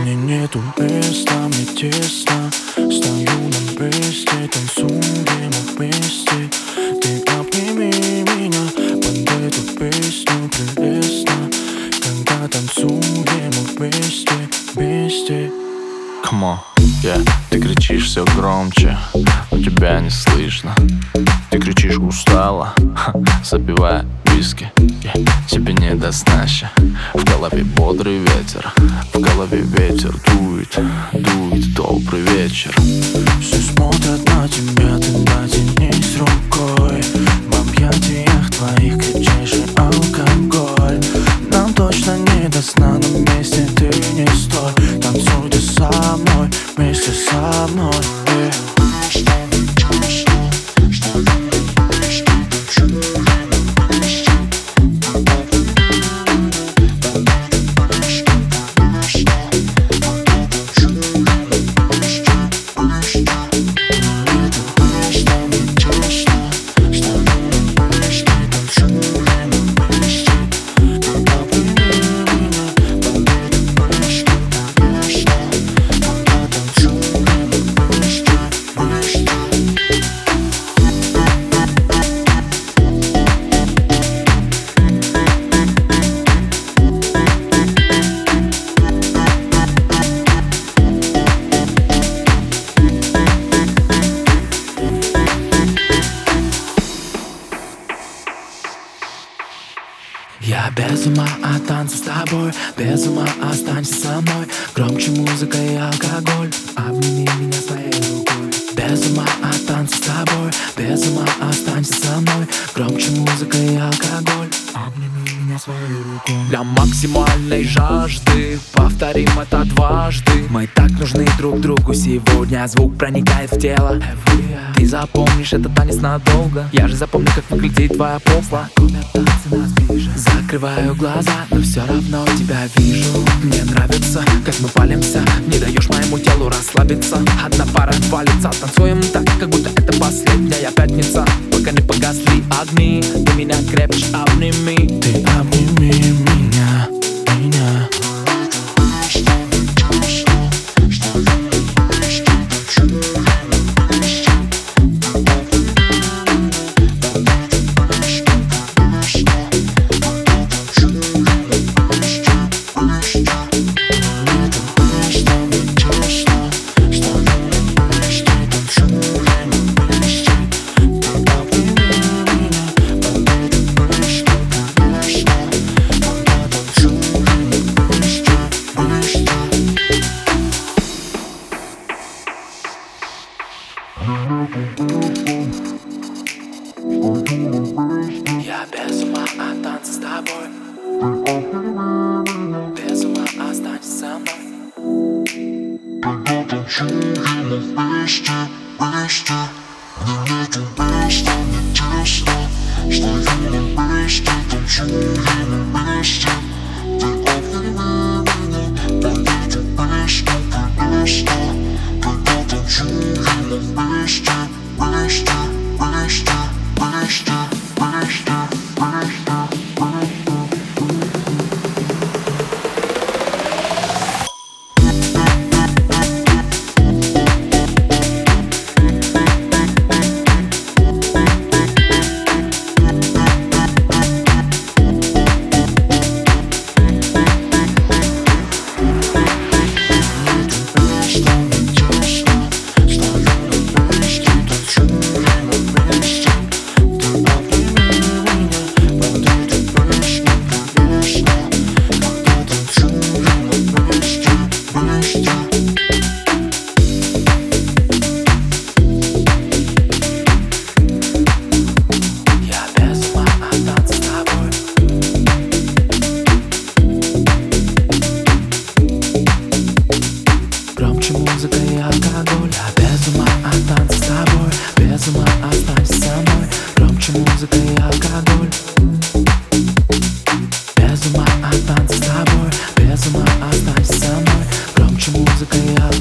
Мне нету места, мне тесно. Стою на месте, танцуем вместе. Ты обними меня под эту песню. Прелестно, когда танцуем вместе, вместе. Come on, yeah. Ты кричишь все громче, но тебя не слышно. Ты кричишь устало, запивая виски, yeah. Тебе не до сна. В голове бодрый ветер, в голове ветер дует, дует. Добрый вечер. Все смотрят на тебя, ты дотянись рукой. В объятиях твоих крепчайший алкоголь. Нам точно не до сна, на месте ты не стой. Танцуй ты со мной, вместе со мной, yeah. Я без ума от танца с тобой, без ума останься со мной. Громче музыка и алкоголь, обними меня своей рукой. Без ума от танца с тобой, без ума останься со мной. Громче музыка и алкоголь, обними меня своей рукой. Для максимальной жажды повторим это дважды. Мы так нужны друг другу сегодня, звук проникает в тело. Ты запомнишь этот танец надолго. Я же запомню, как выглядит твоя попа. Танцы нас ближе. Закрываю глаза, но все равно тебя вижу. Мне нравится, как мы палимся. Не даешь моему телу расслабиться. Одна пара валится, танцуем так, как будто это последняя пятница. Пока не погасли огни, ты меня крепче обними. Ты обними меня, меня. Я без ума от танца с тобой. Без ума останься со мной. Когда танцуем вместе, вместе. Мне нету места, мне тесно. Стоим вместе, танцуем вместе. Ты обними меня под эту песню, прелестно. Когда танцуем вместе, вместе, вместе, вместе, вместе, вместе, вместе. Музыка и алкоголь. Я без ума от танца с тобой. Без ума останься со мной. Громче музыка и алкоголь. Без ума от танца с тобой. Без ума останься со мной. Громче музыка и алкоголь.